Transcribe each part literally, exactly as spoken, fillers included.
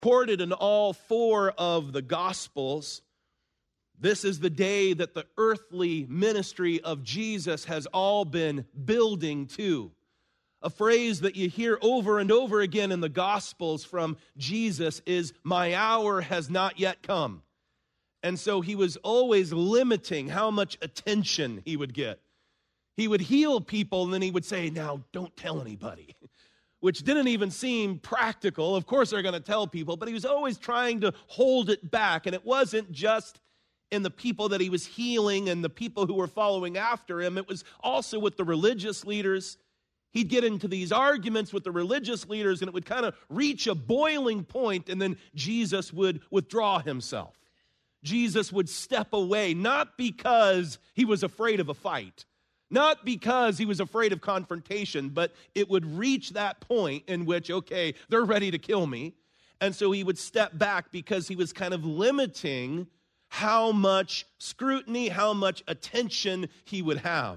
Recorded in all four of the Gospels, this is the day that the earthly ministry of Jesus has all been building to. A phrase that you hear over and over again in the Gospels from Jesus is, "My hour has not yet come." And so he was always limiting how much attention he would get. He would heal people and then he would say, "Now, don't tell anybody," which didn't even seem practical. Of course they're going to tell people, but he was always trying to hold it back. And it wasn't just in the people that he was healing and the people who were following after him. It was also with the religious leaders. He'd get into these arguments with the religious leaders, and it would kind of reach a boiling point, and then Jesus would withdraw himself. Jesus would step away, not because he was afraid of a fight, not because he was afraid of confrontation, but it would reach that point in which, okay, they're ready to kill me. And so he would step back because he was kind of limiting how much scrutiny, how much attention he would have.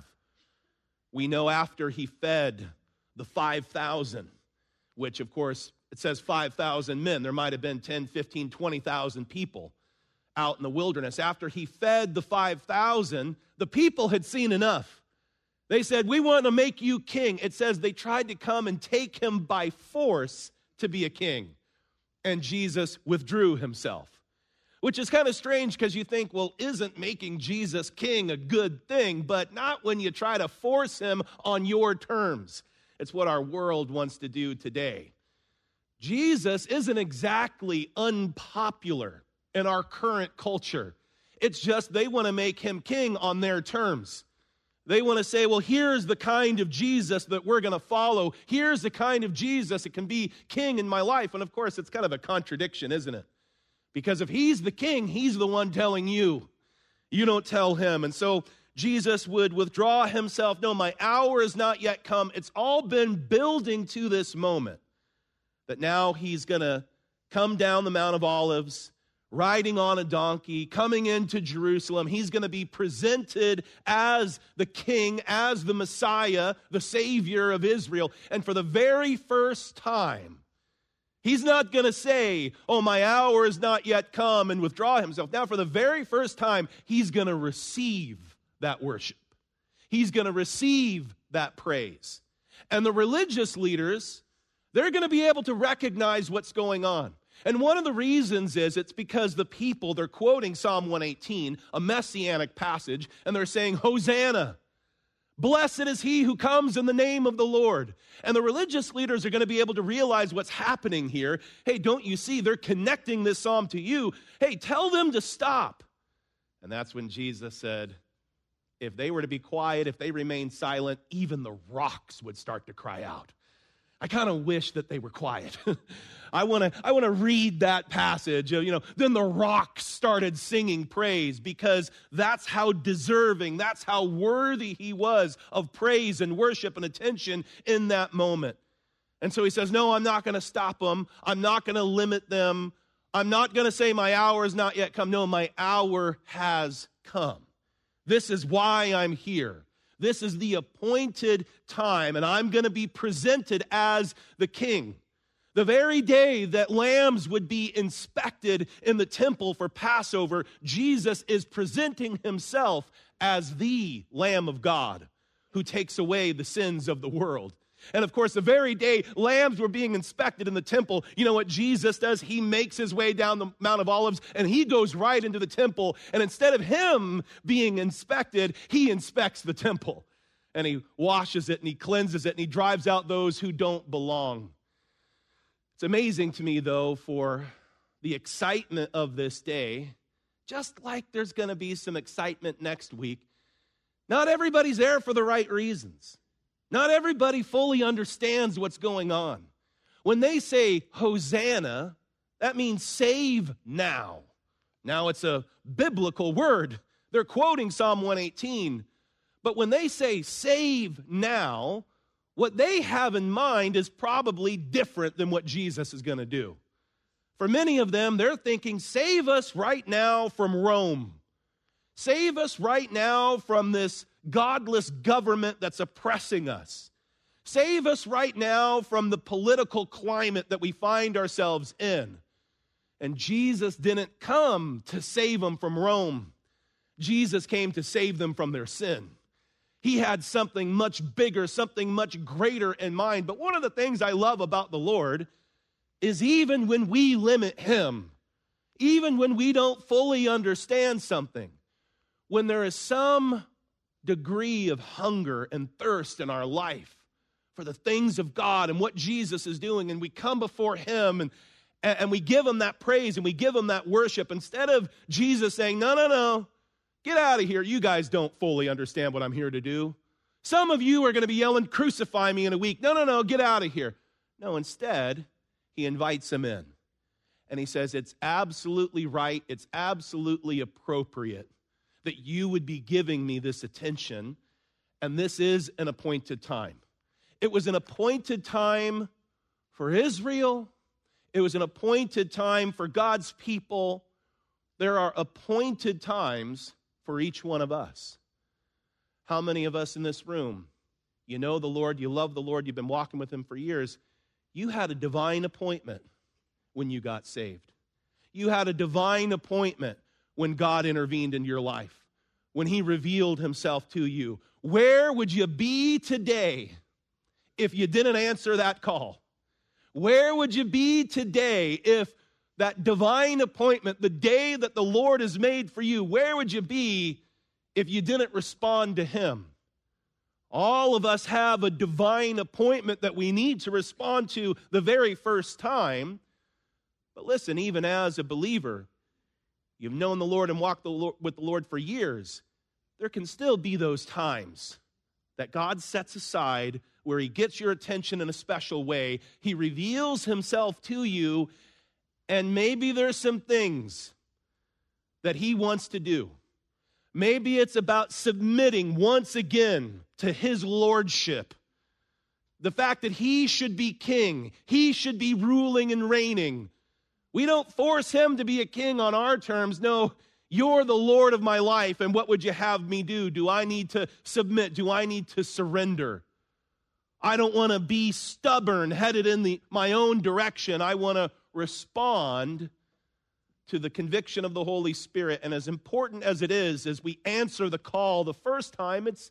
We know after he fed the five thousand, which of course it says five thousand men. There might have been ten, fifteen, twenty thousand people out in the wilderness. After he fed the five thousand, the people had seen enough. They said, "We want to make you king." It says they tried to come and take him by force to be a king. And Jesus withdrew himself. Which is kind of strange because you think, well, isn't making Jesus king a good thing? But not when you try to force him on your terms. It's what our world wants to do today. Jesus isn't exactly unpopular in our current culture. It's just they want to make him king on their terms. They want to say, well, here's the kind of Jesus that we're going to follow. Here's the kind of Jesus that can be king in my life. And of course, it's kind of a contradiction, isn't it? Because if he's the king, he's the one telling you. You don't tell him. And so Jesus would withdraw himself. No, my hour is not yet come. It's all been building to this moment. That now he's going to come down the Mount of Olives, riding on a donkey, coming into Jerusalem. He's going to be presented as the king, as the Messiah, the Savior of Israel. And for the very first time, he's not going to say, "Oh, my hour is not yet come," and withdraw himself. Now, for the very first time, he's going to receive that worship. He's going to receive that praise. And the religious leaders, they're going to be able to recognize what's going on. And one of the reasons is it's because the people, they're quoting Psalm one eighteen, a messianic passage, and they're saying, "Hosanna. Blessed is he who comes in the name of the Lord." And the religious leaders are going to be able to realize what's happening here. Hey, don't you see? They're connecting this psalm to you. Hey, tell them to stop. And that's when Jesus said, if they were to be quiet, if they remained silent, even the rocks would start to cry out. I kind of wish that they were quiet. I want to I want to read that passage. You know, then the rocks started singing praise, because that's how deserving, that's how worthy he was of praise and worship and attention in that moment. And so he says, no, I'm not going to stop them. I'm not going to limit them. I'm not going to say my hour has not yet come. No, my hour has come. This is why I'm here. This is the appointed time, and I'm going to be presented as the king. The very day that lambs would be inspected in the temple for Passover, Jesus is presenting himself as the Lamb of God who takes away the sins of the world. And of course, the very day lambs were being inspected in the temple, you know what Jesus does? He makes his way down the Mount of Olives, and he goes right into the temple. And instead of him being inspected, he inspects the temple. And he washes it, and he cleanses it, and he drives out those who don't belong. It's amazing to me, though, for the excitement of this day, just like there's going to be some excitement next week, not everybody's there for the right reasons. Not everybody fully understands what's going on. When they say Hosanna, that means save now. Now, it's a biblical word. They're quoting Psalm one eighteen. But when they say save now, what they have in mind is probably different than what Jesus is going to do. For many of them, they're thinking, save us right now from Rome. Save us right now from this godless government that's oppressing us. Save us right now from the political climate that we find ourselves in. And Jesus didn't come to save them from Rome. Jesus came to save them from their sin. He had something much bigger, something much greater in mind. But one of the things I love about the Lord is even when we limit him, even when we don't fully understand something, when there is some degree of hunger and thirst in our life for the things of God and what Jesus is doing, and we come before him and, and we give him that praise and we give him that worship, instead of Jesus saying, no, no, no, get out of here. You guys don't fully understand what I'm here to do. Some of you are going to be yelling, crucify me in a week. No, no, no, get out of here. No, instead, he invites him in. And he says, it's absolutely right, it's absolutely appropriate that you would be giving me this attention, and this is an appointed time. It was an appointed time for Israel. It was an appointed time for God's people. There are appointed times for each one of us. How many of us in this room, you know the Lord, you love the Lord, you've been walking with him for years, you had a divine appointment when you got saved. You had a divine appointment when God intervened in your life, when he revealed himself to you. Where would you be today if you didn't answer that call? Where would you be today if that divine appointment, the day that the Lord has made for you, where would you be if you didn't respond to him? All of us have a divine appointment that we need to respond to the very first time. But listen, even as a believer, you've known the Lord and walked the Lord, with the Lord for years, there can still be those times that God sets aside where he gets your attention in a special way. He reveals himself to you, and maybe there's some things that he wants to do. Maybe it's about submitting once again to his lordship. The fact that he should be king, he should be ruling and reigning. We don't force him to be a king on our terms. No, you're the Lord of my life, and what would you have me do? Do I need to submit? Do I need to surrender? I don't want to be stubborn, headed in the, my own direction. I want to respond to the conviction of the Holy Spirit. And as important as it is, as we answer the call the first time, it's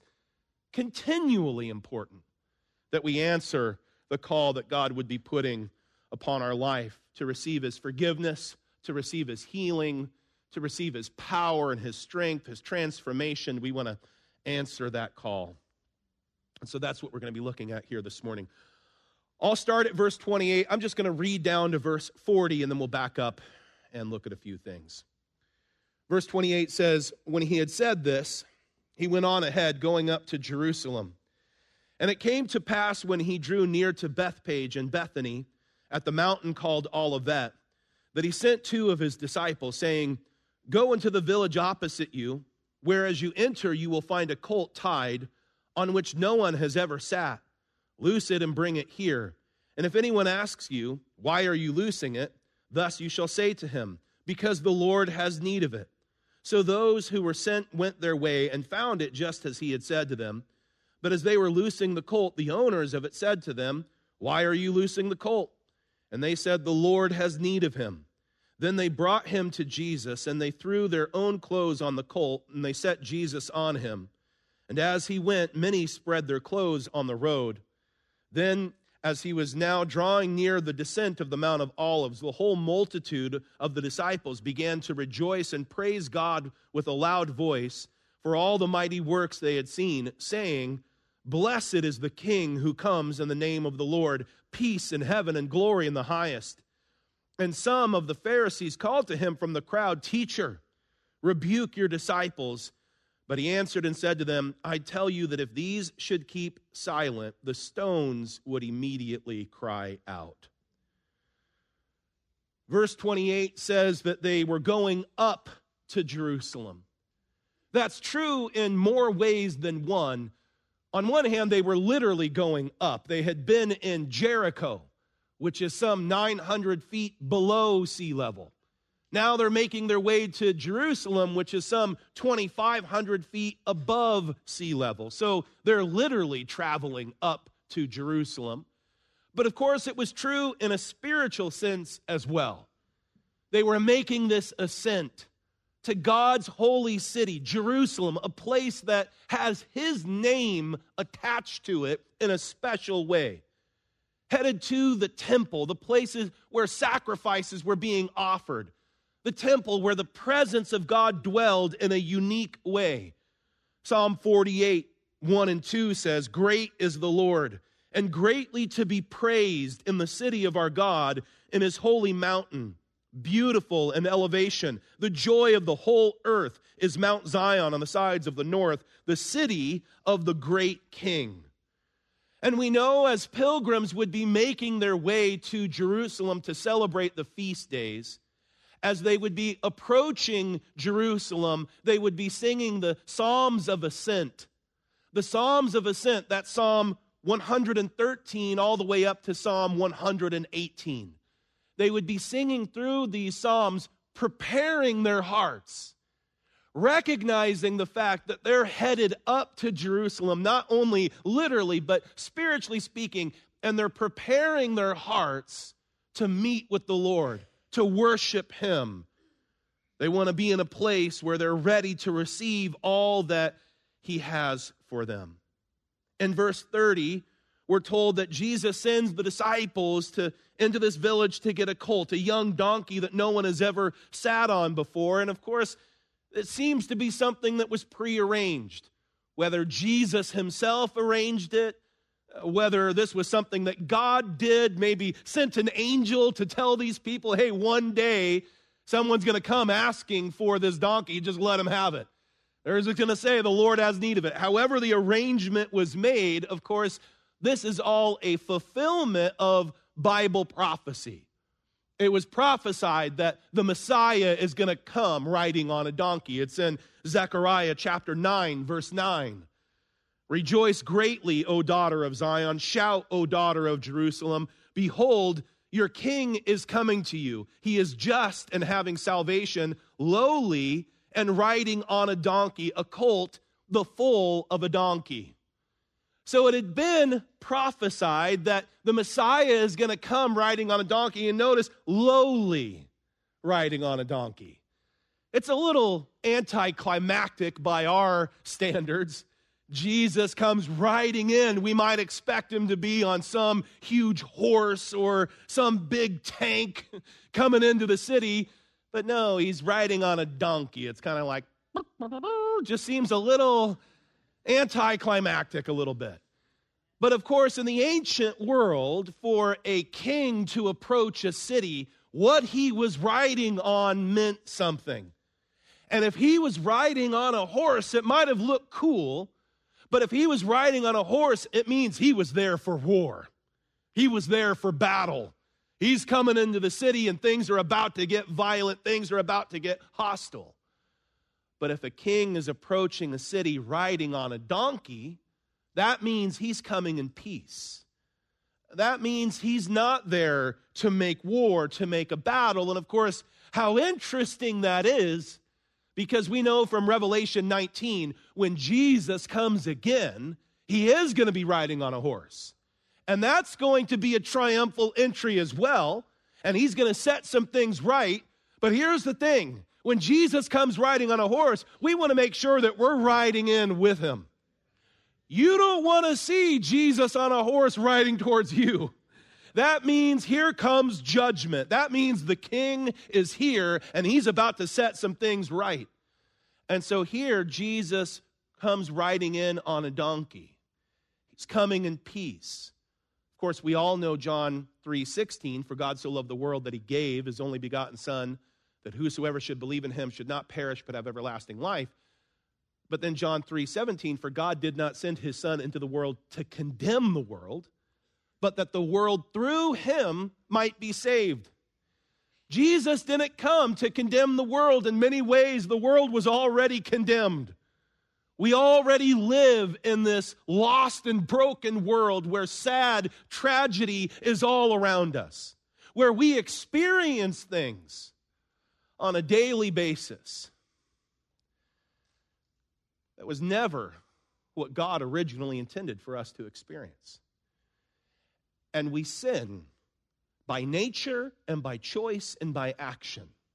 continually important that we answer the call that God would be putting upon our life, to receive his forgiveness, to receive his healing, to receive his power and his strength, his transformation. We want to answer that call. And so that's what we're going to be looking at here this morning. I'll start at verse twenty-eight. I'm just going to read down to verse forty, and then we'll back up and look at a few things. Verse twenty-eight says, when he had said this, he went on ahead, going up to Jerusalem. And it came to pass when he drew near to Bethpage and Bethany, at the mountain called Olivet, that he sent two of his disciples, saying, go into the village opposite you, where as you enter you will find a colt tied, on which no one has ever sat. Loose it and bring it here. And if anyone asks you, why are you loosing it? Thus you shall say to him, because the Lord has need of it. So those who were sent went their way and found it just as he had said to them. But as they were loosing the colt, the owners of it said to them, why are you loosing the colt? And they said, the Lord has need of him. Then they brought him to Jesus, and they threw their own clothes on the colt, and they set Jesus on him. And as he went, many spread their clothes on the road. Then, as he was now drawing near the descent of the Mount of Olives, the whole multitude of the disciples began to rejoice and praise God with a loud voice for all the mighty works they had seen, saying, blessed is the King who comes in the name of the Lord, peace in heaven and glory in the highest. And some of the Pharisees called to him from the crowd, teacher, rebuke your disciples. But he answered and said to them, I tell you that if these should keep silent, the stones would immediately cry out. Verse twenty-eight says that they were going up to Jerusalem. That's true in more ways than one. On one hand, they were literally going up. They had been in Jericho, which is some nine hundred feet below sea level. Now they're making their way to Jerusalem, which is some twenty-five hundred feet above sea level. So they're literally traveling up to Jerusalem. But of course, it was true in a spiritual sense as well. They were making this ascent to God's holy city, Jerusalem, a place that has his name attached to it in a special way. Headed to the temple, the places where sacrifices were being offered. The temple where the presence of God dwelled in a unique way. Psalm forty-eight, one and two says, "Great is the Lord, and greatly to be praised in the city of our God, in his holy mountain. Beautiful in elevation. The joy of the whole earth is Mount Zion on the sides of the north, the city of the great King." And we know as pilgrims would be making their way to Jerusalem to celebrate the feast days, as they would be approaching Jerusalem, they would be singing the Psalms of Ascent. The Psalms of Ascent, that's Psalm one hundred thirteen all the way up to Psalm one hundred eighteen. They would be singing through these Psalms, preparing their hearts, recognizing the fact that they're headed up to Jerusalem, not only literally, but spiritually speaking, and they're preparing their hearts to meet with the Lord, to worship him. They want to be in a place where they're ready to receive all that he has for them. In verse thirty, we're told that Jesus sends the disciples to into this village to get a colt, a young donkey that no one has ever sat on before. And of course, it seems to be something that was prearranged. Whether Jesus himself arranged it, whether this was something that God did, maybe sent an angel to tell these people, hey, one day someone's going to come asking for this donkey, just let him have it. They're just going to say the Lord has need of it. However the arrangement was made, of course, this is all a fulfillment of Bible prophecy. It was prophesied that the Messiah is going to come riding on a donkey. It's in Zechariah chapter nine, verse nine. "Rejoice greatly, O daughter of Zion. Shout, O daughter of Jerusalem. Behold, your king is coming to you. He is just and having salvation, lowly and riding on a donkey, a colt, the foal of a donkey." So it had been prophesied that the Messiah is going to come riding on a donkey, and notice, lowly riding on a donkey. It's a little anticlimactic by our standards. Jesus comes riding in. We might expect him to be on some huge horse or some big tank coming into the city, but no, he's riding on a donkey. It's kind of like, just seems a little anticlimactic a little bit. But of course, in the ancient world, for a king to approach a city, what he was riding on meant something. And if he was riding on a horse, it might have looked cool, but if he was riding on a horse, it means he was there for war. He was there for battle. He's coming into the city and things are about to get violent, things are about to get hostile. But if a king is approaching a city riding on a donkey, that means he's coming in peace. That means he's not there to make war, to make a battle. And of course, how interesting that is, because we know from Revelation nineteen, when Jesus comes again, he is going to be riding on a horse. And that's going to be a triumphal entry as well. And he's going to set some things right. But here's the thing. When Jesus comes riding on a horse, we want to make sure that we're riding in with him. You don't want to see Jesus on a horse riding towards you. That means here comes judgment. That means the king is here and he's about to set some things right. And so here Jesus comes riding in on a donkey. He's coming in peace. Of course, we all know John three sixteen, "For God so loved the world that he gave his only begotten Son, that whosoever should believe in him should not perish but have everlasting life." But then John three seventeen, "For God did not send his Son into the world to condemn the world, but that the world through him might be saved." Jesus didn't come to condemn the world. In many ways, the world was already condemned. We already live in this lost and broken world where sad tragedy is all around us, where we experience things on a daily basis. That was never what God originally intended for us to experience. And we sin by nature and by choice and by action.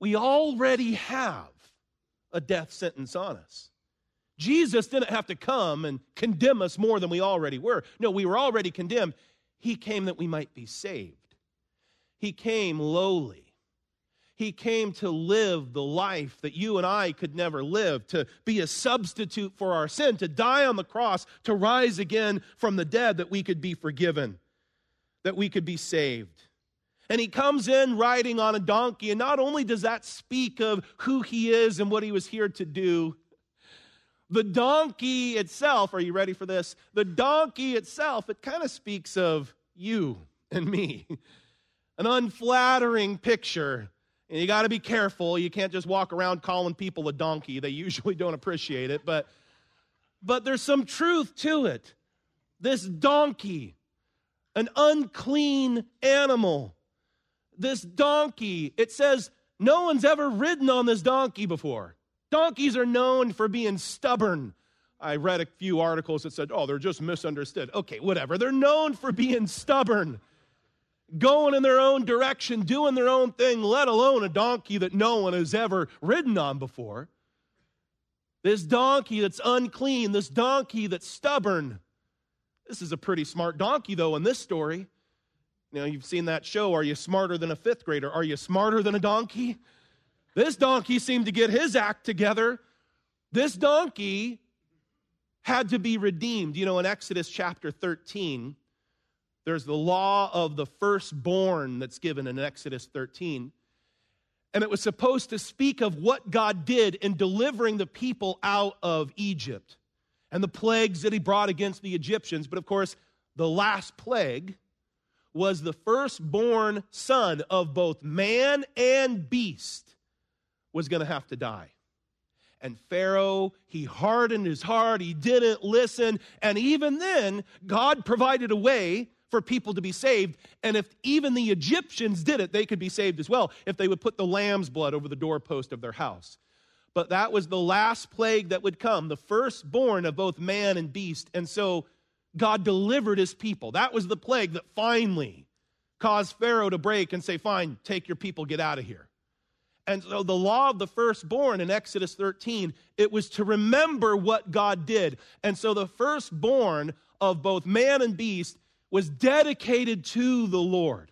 we already have a death sentence on us. Jesus didn't have to come and condemn us more than we already were. No, we were already condemned. He came that we might be saved. He came lowly. He came to live the life that you and I could never live, to be a substitute for our sin, to die on the cross, to rise again from the dead, that we could be forgiven, that we could be saved. And he comes in riding on a donkey, and not only does that speak of who he is and what he was here to do, the donkey itself, are you ready for this? The donkey itself, it kind of speaks of you and me. An unflattering picture. And you got to be careful. You can't just walk around calling people a donkey. They usually don't appreciate it. But, but there's some truth to it. This donkey, an unclean animal. This donkey, it says no one's ever ridden on this donkey before. Donkeys are known for being stubborn. I read a few articles that said, oh, they're just misunderstood. Okay, whatever. They're known for being stubborn, going in their own direction, doing their own thing, let alone a donkey that no one has ever ridden on before. This donkey that's unclean, this donkey that's stubborn. This is a pretty smart donkey, though, in this story. You know, you've seen that show, Are You Smarter Than a Fifth Grader? Are you smarter than a donkey? This donkey seemed to get his act together. This donkey had to be redeemed. You know, in Exodus chapter thirteen, there's the law of the firstborn that's given in Exodus thirteen. And it was supposed to speak of what God did in delivering the people out of Egypt and the plagues that he brought against the Egyptians. But of course, the last plague was the firstborn son of both man and beast was going to have to die. And Pharaoh, he hardened his heart, he didn't listen, and even then, God provided a way for people to be saved, and if even the Egyptians did it, they could be saved as well, if they would put the lamb's blood over the doorpost of their house. But that was the last plague that would come, the firstborn of both man and beast, and so God delivered his people. That was the plague that finally caused Pharaoh to break and say, fine, take your people, get out of here. And so the law of the firstborn in Exodus thirteen, it was to remember what God did. And so the firstborn of both man and beast was dedicated to the Lord.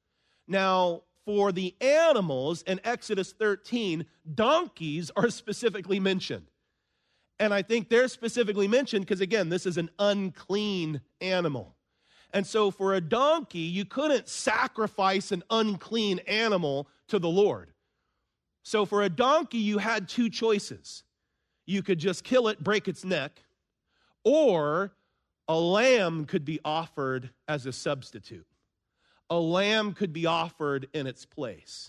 Now, for the animals in Exodus thirteen, donkeys are specifically mentioned. And I think they're specifically mentioned because, again, this is an unclean animal. And so for a donkey, you couldn't sacrifice an unclean animal to the Lord. So for a donkey, you had two choices. You could just kill it, break its neck, or a lamb could be offered as a substitute. A lamb could be offered in its place.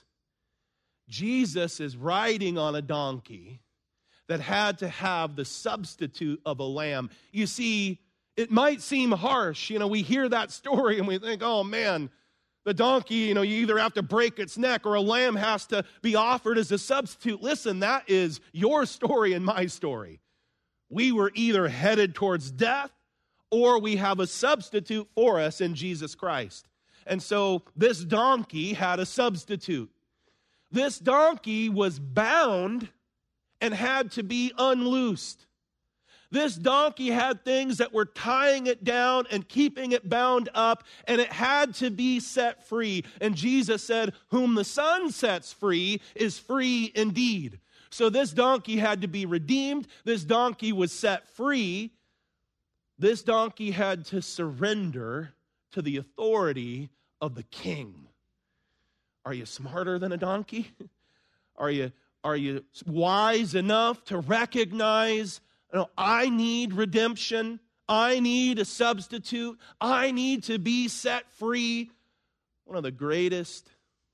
Jesus is riding on a donkey that had to have the substitute of a lamb. You see, it might seem harsh. You know, we hear that story and we think, oh man, the donkey, you know, you either have to break its neck or a lamb has to be offered as a substitute. Listen, that is your story and my story. We were either headed towards death or we have a substitute for us in Jesus Christ. And so this donkey had a substitute. This donkey was bound and had to be unloosed. This donkey had things that were tying it down and keeping it bound up, and it had to be set free. And Jesus said, whom the Son sets free is free indeed. So this donkey had to be redeemed. This donkey was set free. This donkey had to surrender to the authority of the king. Are you smarter than a donkey? Are you, are you wise enough to recognize, you know, I need redemption. I need a substitute. I need to be set free. One of the greatest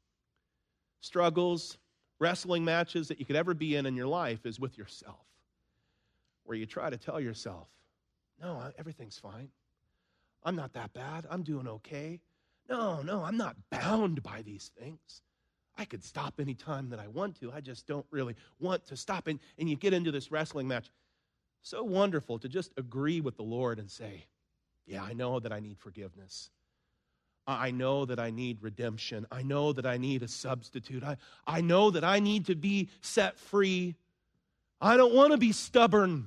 struggles, wrestling matches that you could ever be in in your life is with yourself, where you try to tell yourself, no, everything's fine. I'm not that bad. I'm doing okay. No, no, I'm not bound by these things. I could stop any time that I want to. I just don't really want to stop. And, and you get into this wrestling match. So wonderful to just agree with the Lord and say, yeah, I know that I need forgiveness. I know that I need redemption. I know that I need a substitute. I, I know that I need to be set free. I don't want to be stubborn.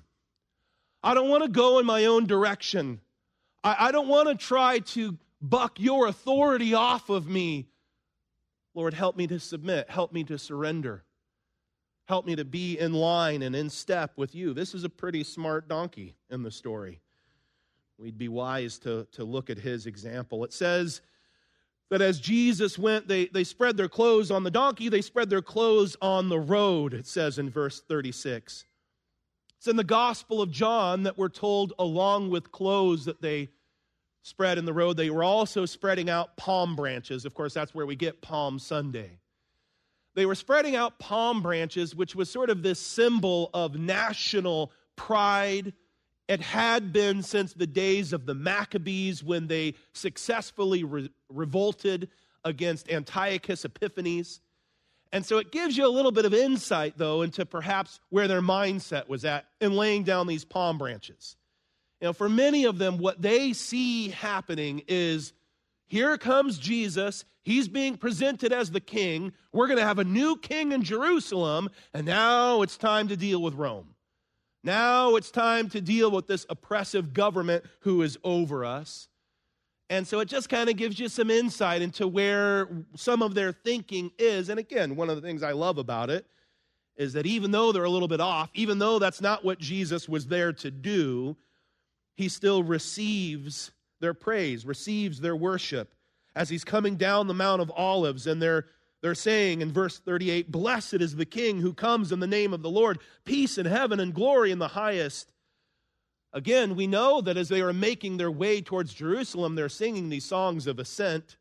I don't want to go in my own direction. I, I don't want to try to buck your authority off of me. Lord, help me to submit. Help me to surrender. Help me to be in line and in step with you. This is a pretty smart donkey in the story. We'd be wise to, to look at his example. It says that as Jesus went, they, they spread their clothes on the donkey, they spread their clothes on the road, it says in verse thirty-six. It's in the Gospel of John that we're told along with clothes that they spread in the road, they were also spreading out palm branches. Of course, that's where we get Palm Sunday. They were spreading out palm branches, which was sort of this symbol of national pride. It had been since the days of the Maccabees when they successfully re- revolted against Antiochus Epiphanes. And so it gives you a little bit of insight, though, into perhaps where their mindset was at in laying down these palm branches. You know, for many of them, what they see happening is, here comes Jesus. He's being presented as the king. We're going to have a new king in Jerusalem, and now it's time to deal with Rome. Now it's time to deal with this oppressive government who is over us. And so it just kind of gives you some insight into where some of their thinking is. And again, one of the things I love about it is that even though they're a little bit off, even though that's not what Jesus was there to do, he still receives their praise, receives their worship as he's coming down the Mount of Olives, and they're They're saying in verse thirty-eight, "Blessed is the King who comes in the name of the Lord, peace in heaven and glory in the highest." Again, we know that as they are making their way towards Jerusalem, they're singing these songs of ascent,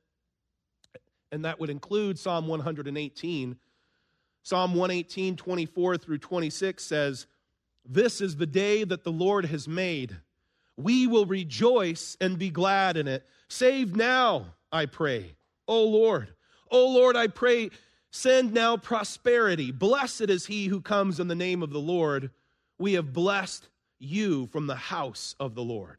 and that would include Psalm one eighteen. Psalm one eighteen, twenty-four through twenty-six says, "This is the day that the Lord has made. We will rejoice and be glad in it. Save now, I pray, O Lord. O Lord, I pray, send now prosperity. Blessed is he who comes in the name of the Lord. We have blessed you from the house of the Lord."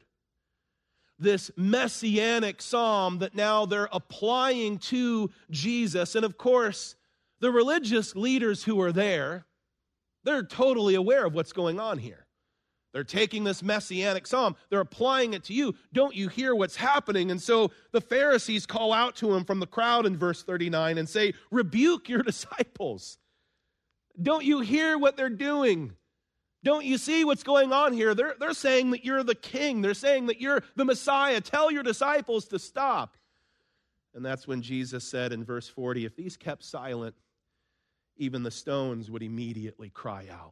This messianic psalm that now they're applying to Jesus. And of course, the religious leaders who are there, they're totally aware of what's going on here. They're taking this messianic psalm, they're applying it to you. Don't you hear what's happening? And so the Pharisees call out to him from the crowd in verse thirty-nine and say, "Rebuke your disciples. Don't you hear what they're doing? Don't you see what's going on here? They're, they're saying that you're the king. They're saying that you're the Messiah. Tell your disciples to stop." And that's when Jesus said in verse forty, if these kept silent, even the stones would immediately cry out.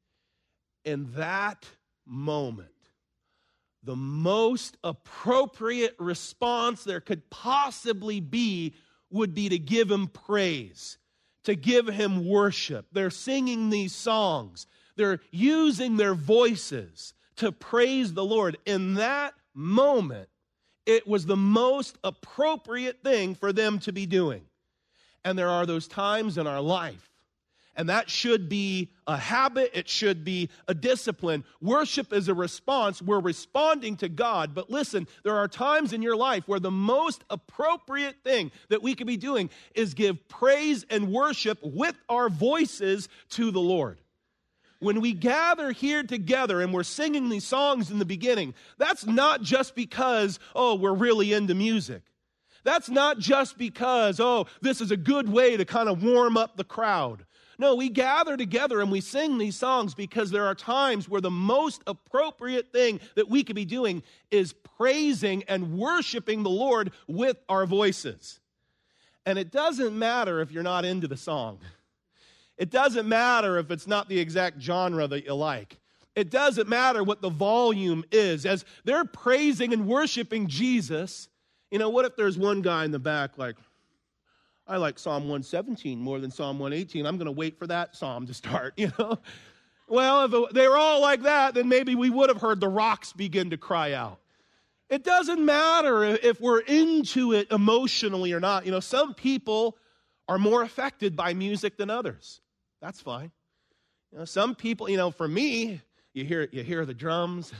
In that moment, the most appropriate response there could possibly be would be to give him praise, to give him worship. They're singing these songs. They're using their voices to praise the Lord. In that moment, it was the most appropriate thing for them to be doing. And there are those times in our life, and that should be a habit. It should be a discipline. Worship is a response. We're responding to God. But listen, there are times in your life where the most appropriate thing that we could be doing is give praise and worship with our voices to the Lord. When we gather here together and we're singing these songs in the beginning, that's not just because, oh, we're really into music. That's not just because, oh, this is a good way to kind of warm up the crowd. No, we gather together and we sing these songs because there are times where the most appropriate thing that we could be doing is praising and worshiping the Lord with our voices. And it doesn't matter if you're not into the song. It doesn't matter if it's not the exact genre that you like. It doesn't matter what the volume is. As they're praising and worshiping Jesus, you know, what if there's one guy in the back like, I like Psalm one seventeen more than Psalm one eighteen. I'm going to wait for that psalm to start, you know. Well, if it, they were all like that, then maybe we would have heard the rocks begin to cry out. It doesn't matter if we're into it emotionally or not. You know, some people are more affected by music than others. That's fine. You know, some people, you know, for me, you hear you hear the drums,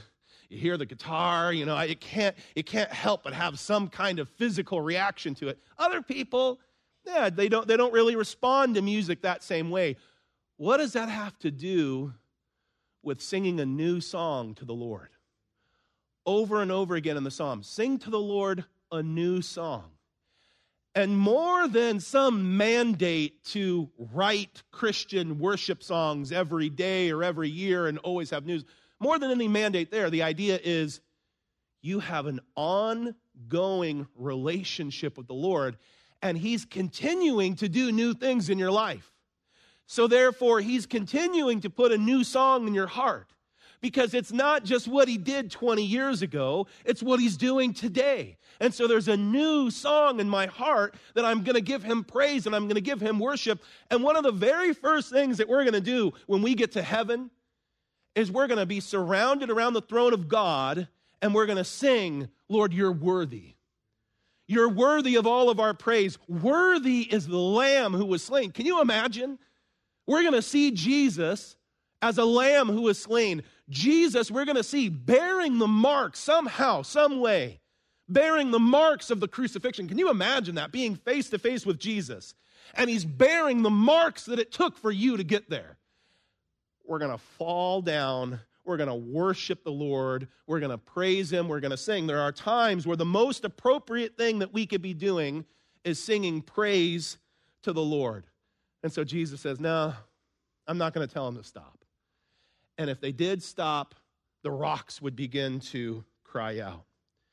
you hear the guitar, you know, it can't, it can't help but have some kind of physical reaction to it. Other people, yeah, they don't, they don't really respond to music that same way. What does that have to do with singing a new song to the Lord? Over and over again in the Psalms, sing to the Lord a new song. And more than some mandate to write Christian worship songs every day or every year and always have news, more than any mandate there, the idea is you have an ongoing relationship with the Lord, and He's continuing to do new things in your life. So therefore, He's continuing to put a new song in your heart, because it's not just what He did twenty years ago, it's what He's doing today. And so there's a new song in my heart that I'm going to give Him praise and I'm going to give Him worship. And one of the very first things that we're going to do when we get to heaven is we're going to be surrounded around the throne of God, and we're going to sing, Lord, you're worthy. You're worthy of all of our praise. Worthy is the Lamb who was slain. Can you imagine? We're going to see Jesus as a lamb who was slain. Jesus, we're going to see bearing the marks somehow, some way, bearing the marks of the crucifixion. Can you imagine that, being face to face with Jesus? And He's bearing the marks that it took for you to get there. We're going to fall down. We're going to worship the Lord. We're going to praise Him. We're going to sing. There are times where the most appropriate thing that we could be doing is singing praise to the Lord. And so Jesus says, no, I'm not going to tell them to stop. And if they did stop, the rocks would begin to cry out.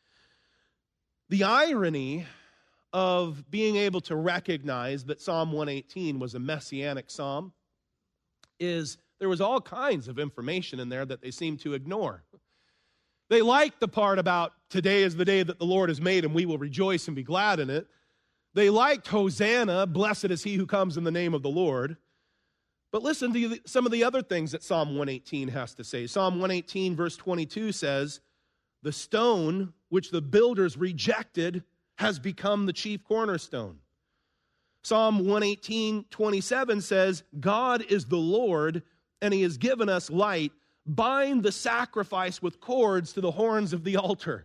The irony of being able to recognize that Psalm one eighteen was a messianic psalm is there was all kinds of information in there that they seemed to ignore. They liked the part about today is the day that the Lord has made and we will rejoice and be glad in it. They liked Hosanna, blessed is he who comes in the name of the Lord. But listen to some of the other things that Psalm one eighteen has to say. Psalm one eighteen verse twenty-two says, the stone which the builders rejected has become the chief cornerstone. Psalm one eighteen twenty-seven says, God is the Lord, and He has given us light. Bind the sacrifice with cords to the horns of the altar.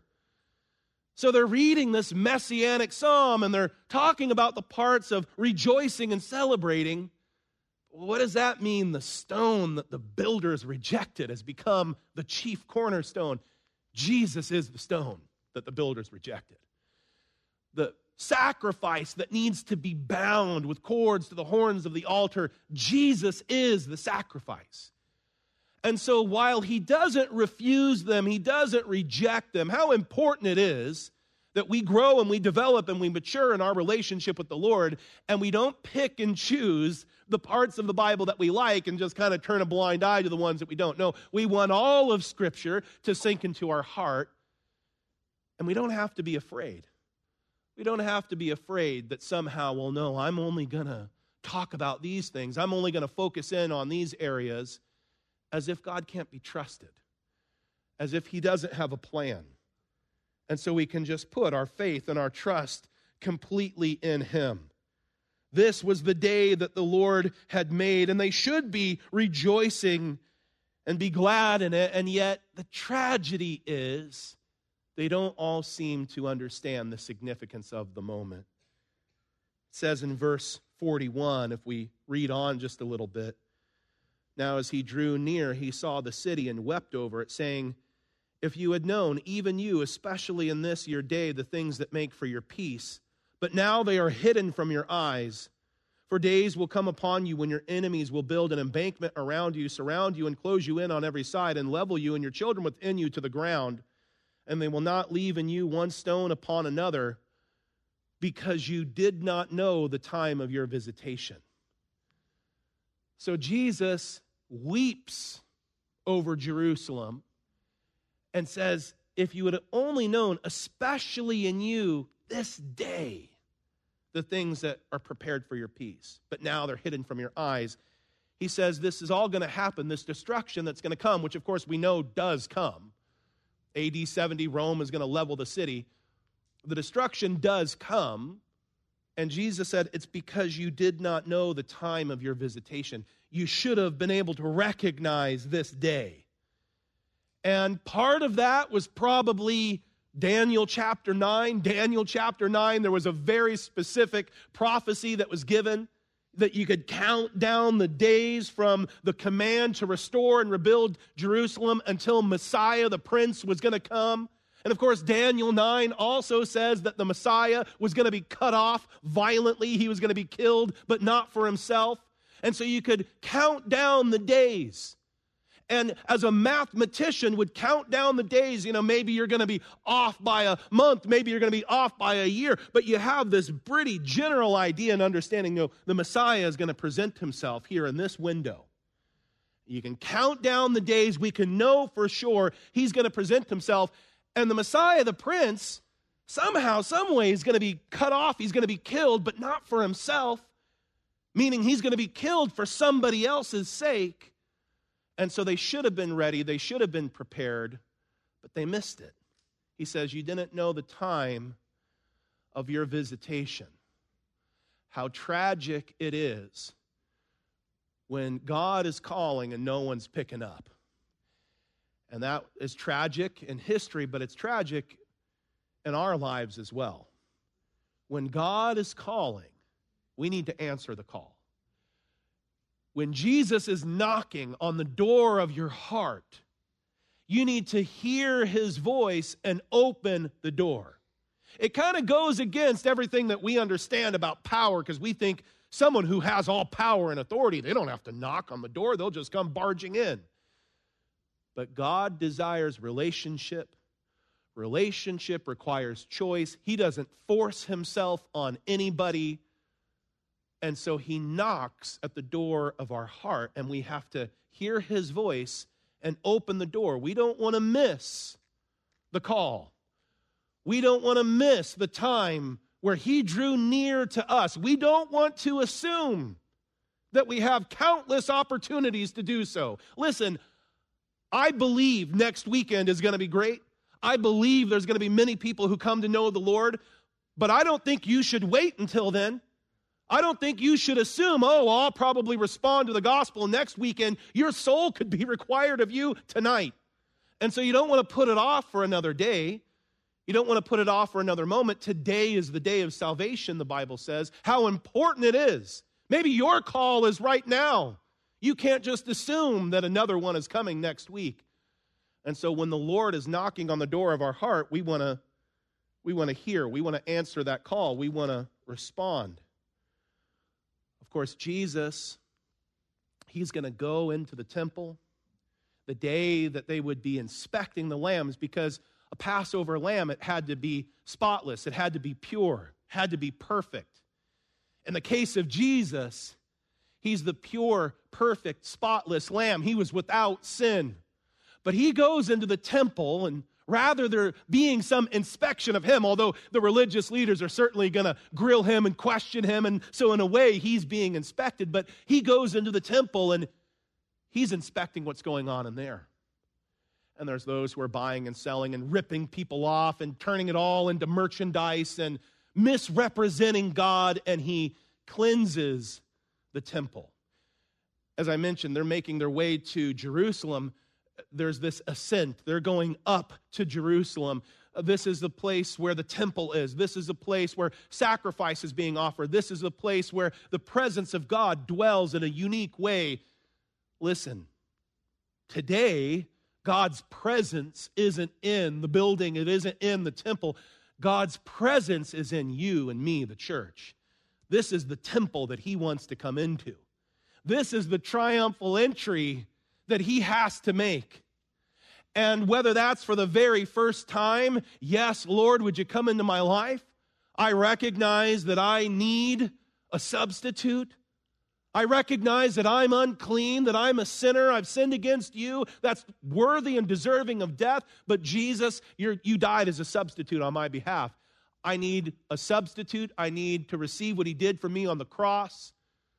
So they're reading this messianic psalm, and they're talking about the parts of rejoicing and celebrating. What does that mean? The stone that the builders rejected has become the chief cornerstone. Jesus is the stone that the builders rejected. The sacrifice that needs to be bound with cords to the horns of the altar, Jesus is the sacrifice. And so while He doesn't refuse them, He doesn't reject them, how important it is that we grow and we develop and we mature in our relationship with the Lord, and we don't pick and choose the parts of the Bible that we like and just kind of turn a blind eye to the ones that we don't. No, we want all of Scripture to sink into our heart, and we don't have to be afraid. We don't have to be afraid that somehow, well, no, I'm only going to talk about these things. I'm only going to focus in on these areas, as if God can't be trusted, as if He doesn't have a plan. And so we can just put our faith and our trust completely in Him. This was the day that the Lord had made, and they should be rejoicing and be glad in it. And yet the tragedy is they don't all seem to understand the significance of the moment. It says in verse forty-one, if we read on just a little bit, now as he drew near, he saw the city and wept over it, saying, if you had known, even you, especially in this your day, the things that make for your peace, but now they are hidden from your eyes. For days will come upon you when your enemies will build an embankment around you, surround you, and close you in on every side, and level you and your children within you to the ground. And they will not leave in you one stone upon another, because you did not know the time of your visitation. So Jesus weeps over Jerusalem and says, if you had only known, especially in you, this day, the things that are prepared for your peace, but now they're hidden from your eyes. He says this is all going to happen, this destruction that's going to come, which of course we know does come. A D seventy, Rome is going to level the city. The destruction does come, and Jesus said, it's because you did not know the time of your visitation. You should have been able to recognize this day. And part of that was probably Daniel chapter nine. Daniel chapter nine, there was a very specific prophecy that was given that you could count down the days from the command to restore and rebuild Jerusalem until Messiah, the Prince, was going to come. And of course, Daniel nine also says that the Messiah was going to be cut off violently. He was going to be killed, but not for himself. And so you could count down the days. And as a mathematician would count down the days, you know, maybe you're going to be off by a month, maybe you're going to be off by a year, but you have this pretty general idea and understanding, you know, the Messiah is going to present himself here in this window. You can count down the days, we can know for sure he's going to present himself, and the Messiah, the Prince, somehow, some way is going to be cut off, he's going to be killed, but not for himself, meaning he's going to be killed for somebody else's sake. And so they should have been ready, they should have been prepared, but they missed it. He says, you didn't know the time of your visitation. How tragic it is when God is calling and no one's picking up. And that is tragic in history, but it's tragic in our lives as well. When God is calling, we need to answer the call. When Jesus is knocking on the door of your heart, you need to hear his voice and open the door. It kind of goes against everything that we understand about power, because we think someone who has all power and authority, they don't have to knock on the door, they'll just come barging in. But God desires relationship. Relationship requires choice. He doesn't force himself on anybody. And so he knocks at the door of our heart, and we have to hear his voice and open the door. We don't want to miss the call. We don't want to miss the time where he drew near to us. We don't want to assume that we have countless opportunities to do so. Listen, I believe next weekend is going to be great. I believe there's going to be many people who come to know the Lord, but I don't think you should wait until then. I don't think you should assume, oh, I'll probably respond to the gospel next weekend. Your soul could be required of you tonight. And so you don't want to put it off for another day. You don't want to put it off for another moment. Today is the day of salvation, the Bible says. How important it is. Maybe your call is right now. You can't just assume that another one is coming next week. And so when the Lord is knocking on the door of our heart, we want to we want to hear. We want to answer that call. We want to respond. Of course, Jesus, he's going to go into the temple the day that they would be inspecting the lambs, because a Passover lamb, it had to be spotless, it had to be pure, had to be perfect. In the case of Jesus, he's the pure, perfect, spotless lamb. He was without sin. But he goes into the temple, and rather there being some inspection of him, although the religious leaders are certainly going to grill him and question him, and so in a way he's being inspected, but he goes into the temple and he's inspecting what's going on in there. And there's those who are buying and selling and ripping people off and turning it all into merchandise and misrepresenting God, and he cleanses the temple. As I mentioned, they're making their way to Jerusalem. There's this ascent. They're going up to Jerusalem. This is the place where the temple is. This is the place where sacrifice is being offered. This is the place where the presence of God dwells in a unique way. Listen, today, God's presence isn't in the building. It isn't in the temple. God's presence is in you and me, the church. This is the temple that he wants to come into. This is the triumphal entry that he has to make. And whether that's for the very first time, yes, Lord, would you come into my life? I recognize that I need a substitute. I recognize that I'm unclean, that I'm a sinner, I've sinned against you, that's worthy and deserving of death, but Jesus, you're, you died as a substitute on my behalf. I need a substitute. I need to receive what he did for me on the cross.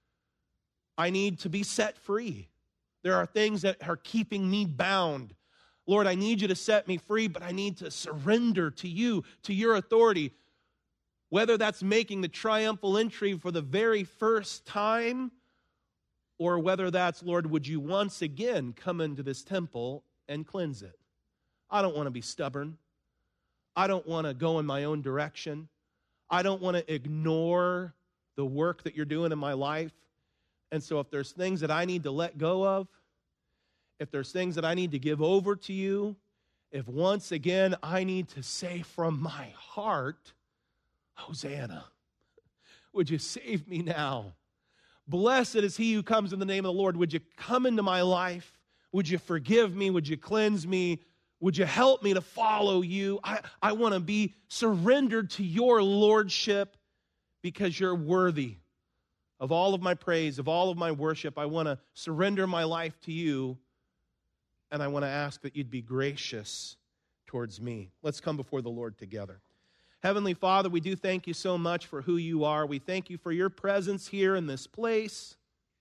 I need to be set free. There are things that are keeping me bound. Lord, I need you to set me free, but I need to surrender to you, to your authority. Whether that's making the triumphal entry for the very first time, or whether that's, Lord, would you once again come into this temple and cleanse it? I don't want to be stubborn. I don't want to go in my own direction. I don't want to ignore the work that you're doing in my life. And so if there's things that I need to let go of, if there's things that I need to give over to you, if once again I need to say from my heart, Hosanna, would you save me now? Blessed is he who comes in the name of the Lord. Would you come into my life? Would you forgive me? Would you cleanse me? Would you help me to follow you? I, I want to be surrendered to your lordship because you're worthy of all of my praise, of all of my worship. I want to surrender my life to you, and I want to ask that you'd be gracious towards me. Let's come before the Lord together. Heavenly Father, we do thank you so much for who you are. We thank you for your presence here in this place.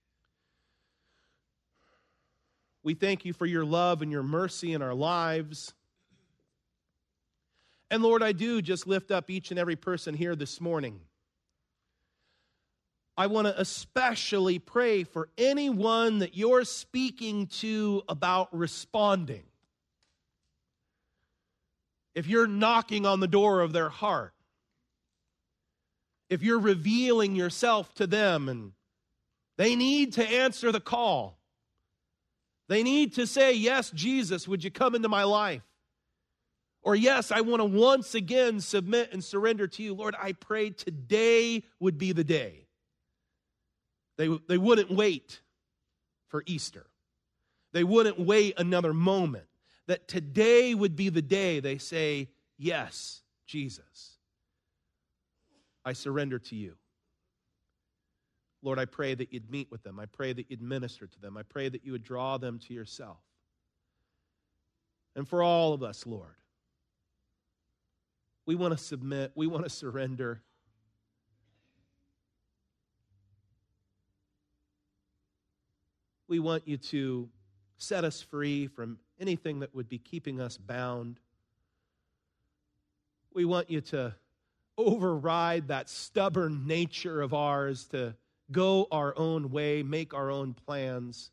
We thank you for your love and your mercy in our lives. And Lord, I do just lift up each and every person here this morning. I want to especially pray for anyone that you're speaking to about responding. If you're knocking on the door of their heart, if you're revealing yourself to them and they need to answer the call, they need to say, yes, Jesus, would you come into my life? Or yes, I want to once again submit and surrender to you. Lord, I pray today would be the day. They, they wouldn't wait for Easter. They wouldn't wait another moment. That today would be the day they say, yes, Jesus, I surrender to you. Lord, I pray that you'd meet with them. I pray that you'd minister to them. I pray that you would draw them to yourself. And for all of us, Lord, we want to submit. We want to surrender. We want you to set us free from anything that would be keeping us bound. We want you to override that stubborn nature of ours to go our own way, make our own plans.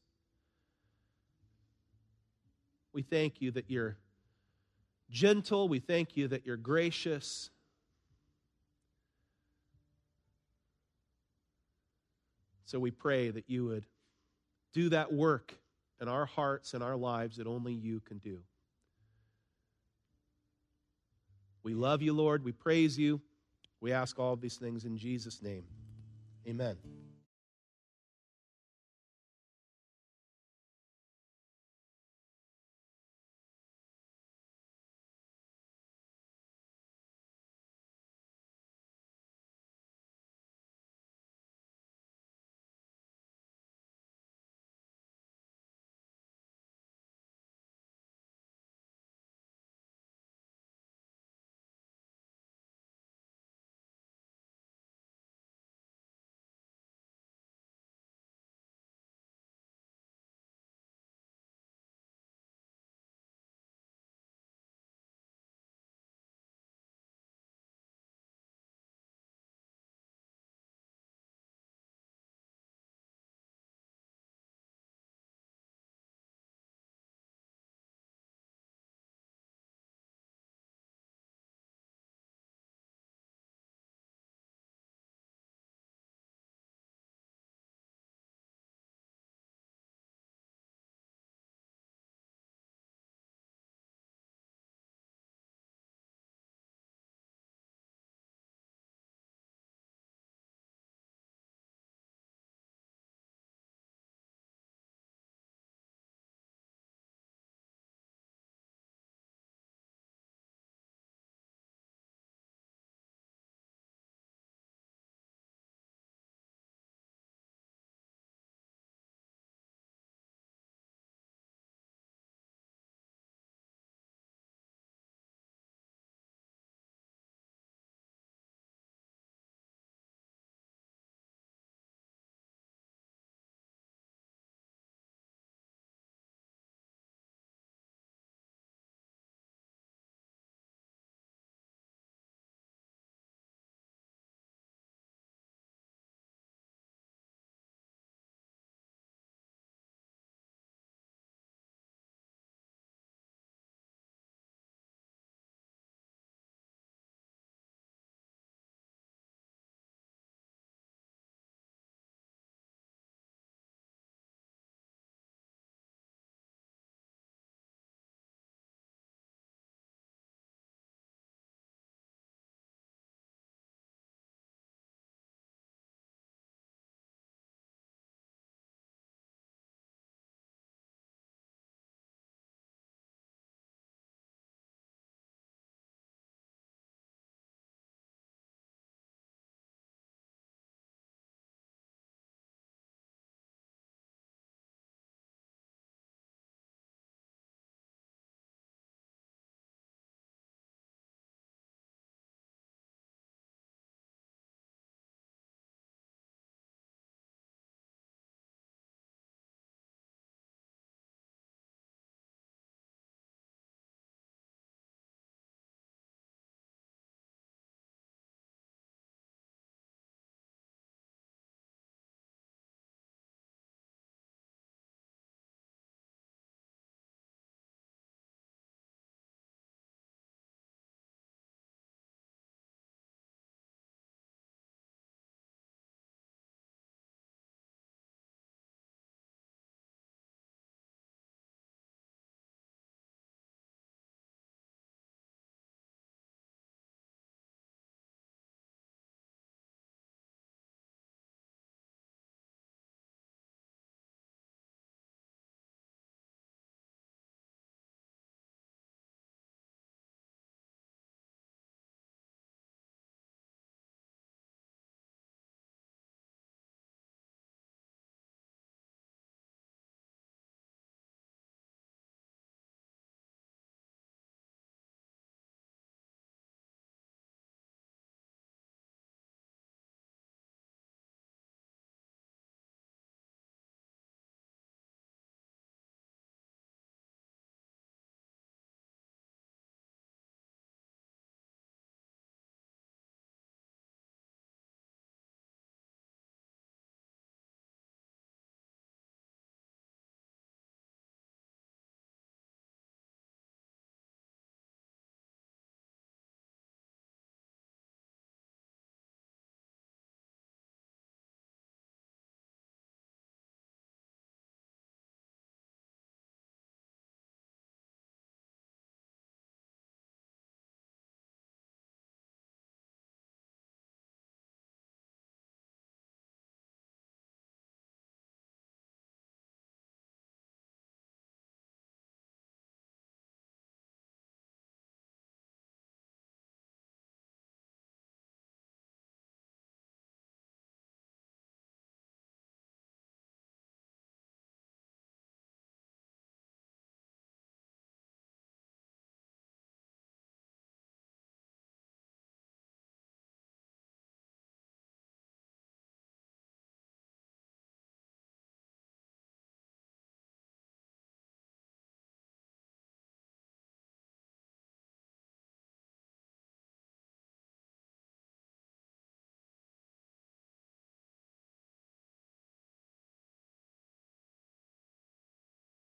We thank you that you're gentle. We thank you that you're gracious. So we pray that you would do that work in our hearts and our lives that only you can do. We love you, Lord. We praise you. We ask all of these things in Jesus' name. Amen.